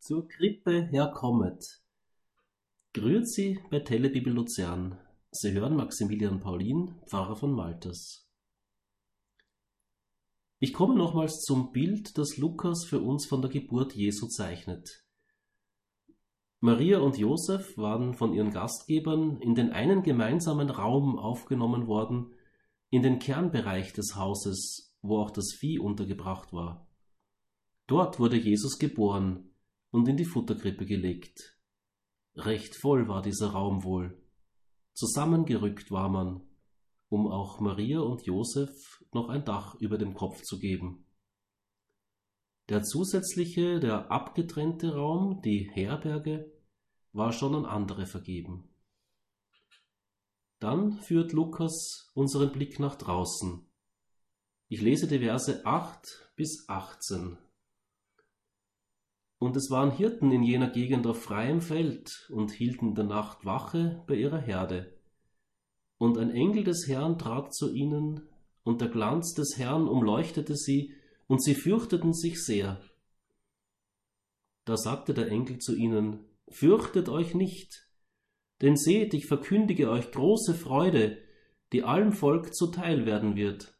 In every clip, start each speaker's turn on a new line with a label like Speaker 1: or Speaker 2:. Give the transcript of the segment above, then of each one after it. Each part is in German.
Speaker 1: Zur Krippe herkommet. Grüezi bei Telebibel Luzern. Sie hören Maximilian Paulin, Pfarrer von Malters. Ich komme nochmals zum Bild, das Lukas für uns von der Geburt Jesu zeichnet. Maria und Josef waren von ihren Gastgebern in den einen gemeinsamen Raum aufgenommen worden, in den Kernbereich des Hauses, wo auch das Vieh untergebracht war. Dort wurde Jesus geboren und in die Futterkrippe gelegt. Recht voll war dieser Raum wohl. Zusammengerückt war man, um auch Maria und Josef noch ein Dach über dem Kopf zu geben. Der zusätzliche, der abgetrennte Raum, die Herberge, war schon an andere vergeben. Dann führt Lukas unseren Blick nach draußen. Ich lese die Verse 8 bis 18. Und es waren Hirten in jener Gegend auf freiem Feld und hielten in der Nacht Wache bei ihrer Herde. Und ein Engel des Herrn trat zu ihnen, und der Glanz des Herrn umleuchtete sie, und sie fürchteten sich sehr. Da sagte der Engel zu ihnen: Fürchtet euch nicht, denn seht, ich verkündige euch große Freude, die allem Volk zuteil werden wird.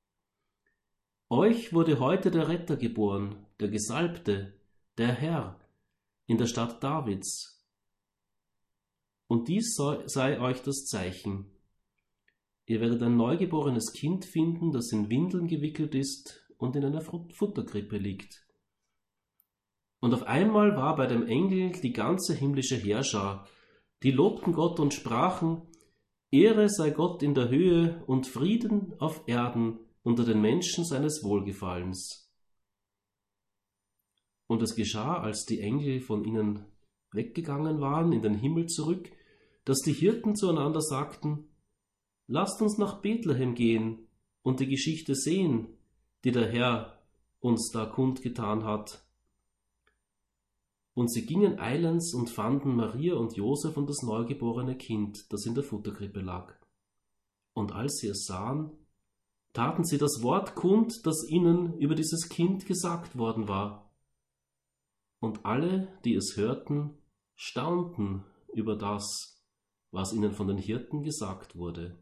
Speaker 1: Euch wurde heute der Retter geboren, der Gesalbte, der Herr, in der Stadt Davids. Und dies sei euch das Zeichen. Ihr werdet ein neugeborenes Kind finden, das in Windeln gewickelt ist und in einer Futterkrippe liegt. Und auf einmal war bei dem Engel die ganze himmlische Heerschar, die lobten Gott und sprachen: Ehre sei Gott in der Höhe und Frieden auf Erden unter den Menschen seines Wohlgefallens. Und es geschah, als die Engel von ihnen weggegangen waren in den Himmel zurück, dass die Hirten zueinander sagten: Lasst uns nach Bethlehem gehen und die Geschichte sehen, die der Herr uns da kundgetan hat. Und sie gingen eilends und fanden Maria und Josef und das neugeborene Kind, das in der Futterkrippe lag. Und als sie es sahen, taten sie das Wort kund, das ihnen über dieses Kind gesagt worden war. Und alle, die es hörten, staunten über das, was ihnen von den Hirten gesagt wurde.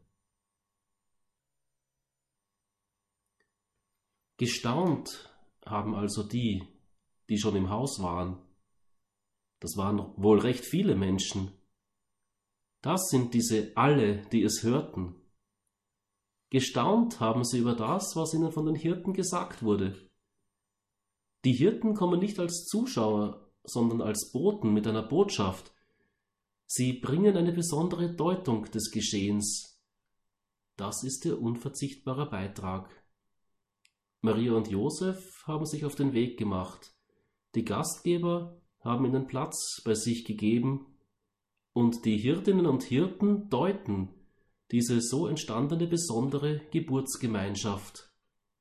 Speaker 1: Gestaunt haben also die schon im Haus waren. Das waren wohl recht viele Menschen. Das sind diese alle, die es hörten. Gestaunt haben sie über das, was ihnen von den Hirten gesagt wurde. Die Hirten kommen nicht als Zuschauer, sondern als Boten mit einer Botschaft. Sie bringen eine besondere Deutung des Geschehens. Das ist ihr unverzichtbarer Beitrag. Maria und Josef haben sich auf den Weg gemacht. Die Gastgeber haben ihnen Platz bei sich gegeben und die Hirtinnen und Hirten deuten diese so entstandene besondere Geburtsgemeinschaft.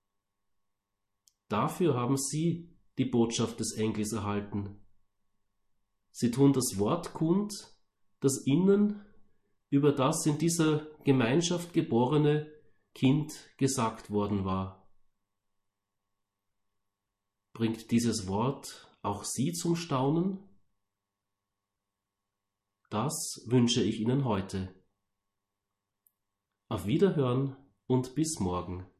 Speaker 1: Dafür haben sie die Botschaft des Engels erhalten. Sie tun das Wort kund, das ihnen über das in dieser Gemeinschaft geborene Kind gesagt worden war. Bringt dieses Wort auch Sie zum Staunen? Das wünsche ich Ihnen heute. Auf Wiederhören und bis morgen.